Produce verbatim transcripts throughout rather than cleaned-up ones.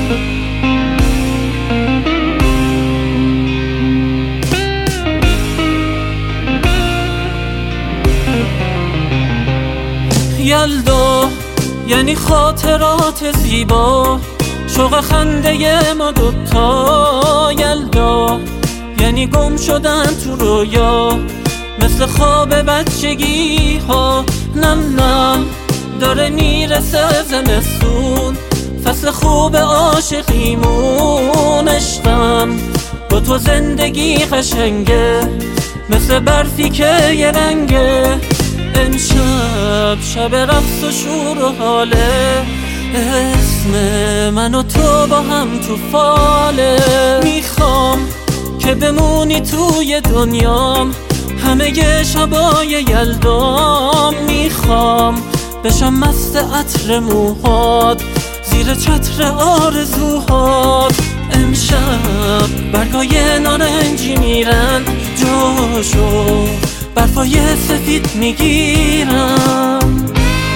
یلدا یعنی خاطرات زیبا، شوق خنده ما دوتا. یلدا یعنی گم شدن تو رویا، مثل خواب بچگی ها. نم نم داره میرسه زمستون، فصل خوب عاشقیمون. عشقم با تو زندگی قشنگه، مثل برفی که یه رنگه. امشب شب رقص و شور و حاله، اسم من و تو با هم تو فاله. میخوام که بمونی توی دنیام، همه ی شبای یلدام. میخوام بشم مست عطر موهات، زیر چتر آرزوهات. امشب برگای نارنجی میرن جاشو، برفای سفید میگیرم.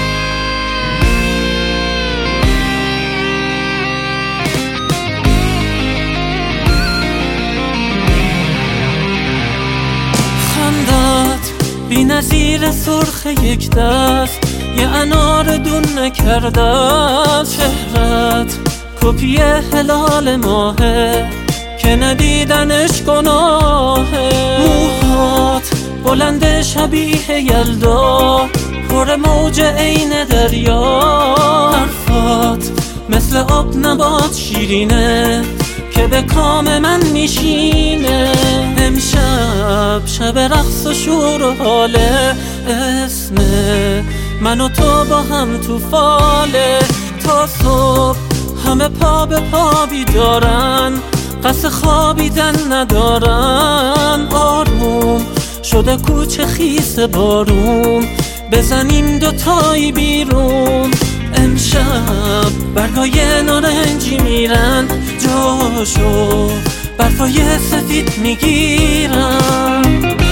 خندت بی نظیر سرخ یک دست، یه انار دون نکرده از چهرت. کپی هلال ماهه که ندیدنش گناهه. موهات بلند شبیه یلدا، پر موج عین دریا. حرفات مثل آب نبات شیرینه که به کام من میشینه. امشب شب رقص و شور و حاله، اسم من و تو با هم تو فاله. تا صبح همه پا به پا بیدارن، قصد خوابیدن ندارن. آروم شده کوچه خیس بارون، بزنیم دوتایی بیرون. امشب برگای نارنجی میرن جاشو، برفای سفید میگیرن.